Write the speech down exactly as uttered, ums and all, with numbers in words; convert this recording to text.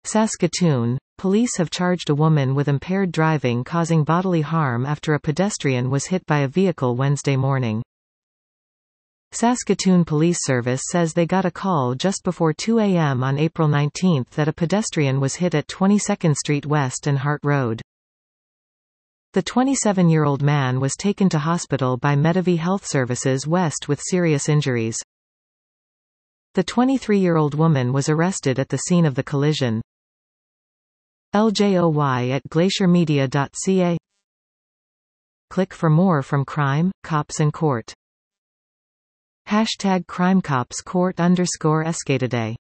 Saskatoon, police have charged a woman with impaired driving causing bodily harm after a pedestrian was hit by a vehicle Wednesday morning. Saskatoon Police Service says they got a call just before two A M on April nineteenth that a pedestrian was hit at twenty-second Street West and Hart Road. The twenty-seven-year-old man was taken to hospital by Medavie Health Services West with serious injuries. The twenty-three-year-old woman was arrested at the scene of the collision. L J O Y at glacier media dot C A. Click for more from Crime, Cops and Court. Hashtag CrimeCopsCourt underscore Escataday